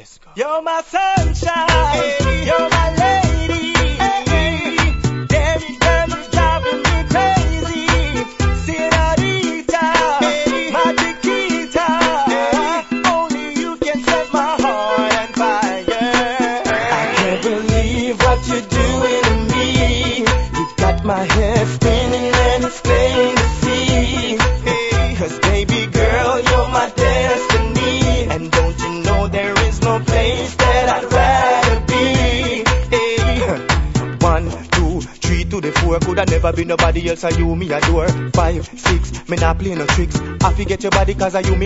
You're my sunshine, you're my lady. Baby girl, you're driving me crazy. Senorita, my Chiquita. Only you can set my heart on fire. I can't believe what you're doing to me. You've got my head spinning and it's plain to see. 'Cause baby girl, you're my destiny. And don't you know there is no place that I'd rather be. 1, 2, 3 to the 4. Coulda never be nobody else. I you me adore. 5, 6, me not play no tricks. I forget your body 'cause I you me.